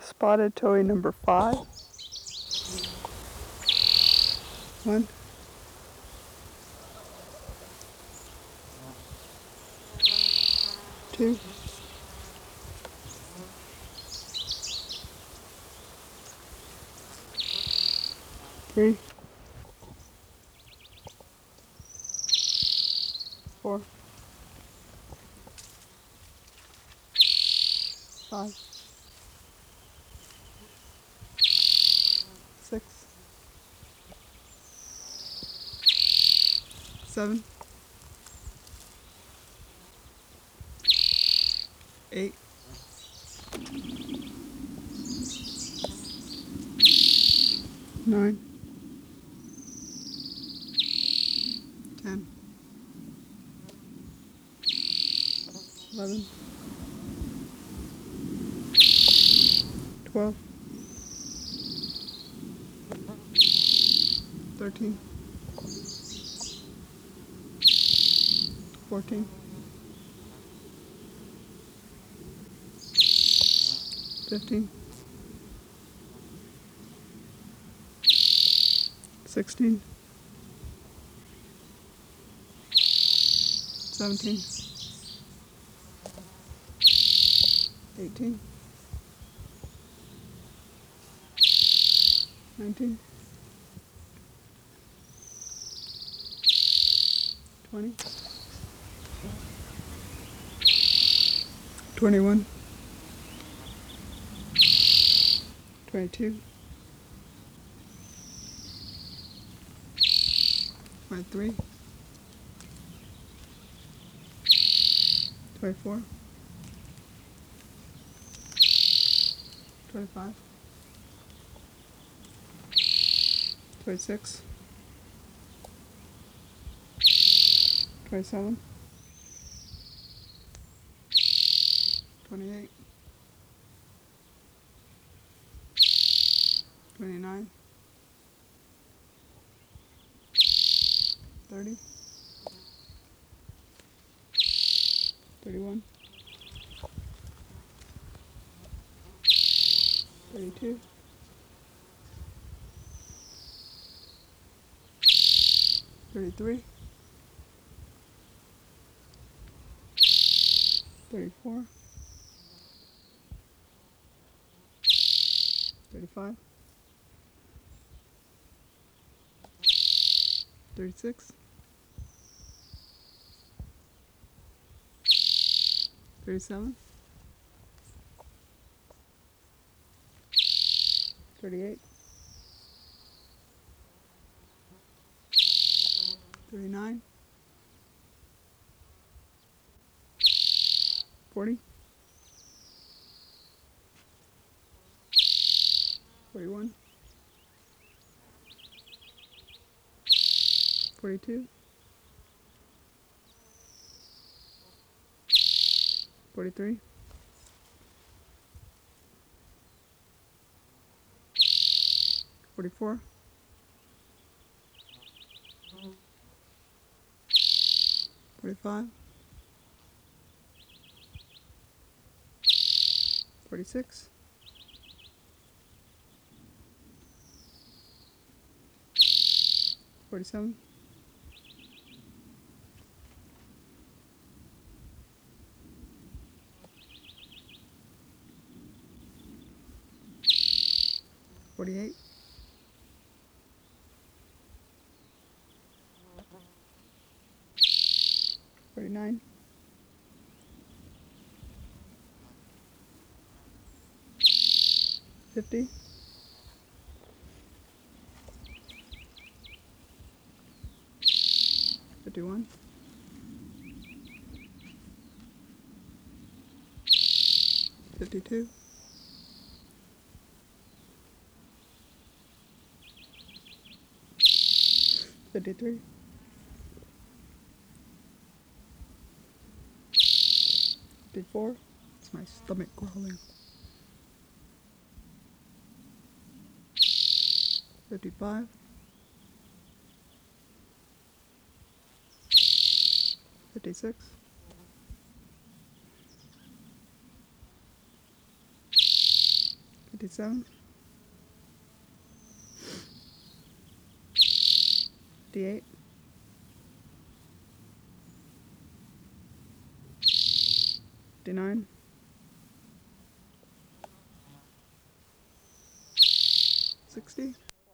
Spotted toy number 5. 1, 2, 3, 4, 5, 6, 7, 8, 9, 10, 11, 12, 13, 14, 15, 16, 17, 18, 19, 20, 21, 22, 23, 24, 25, 26, 27, 28, 29, 30, 31, 32, 33, 34, 35, 36, 37, 38, 39, 40, 41, 42, 43, 44, 45, 46, 47, 48, 49, 50, 51, 52, 53, 54. It's my stomach growling. 55, 56, 57, 57, 58, 59, 60,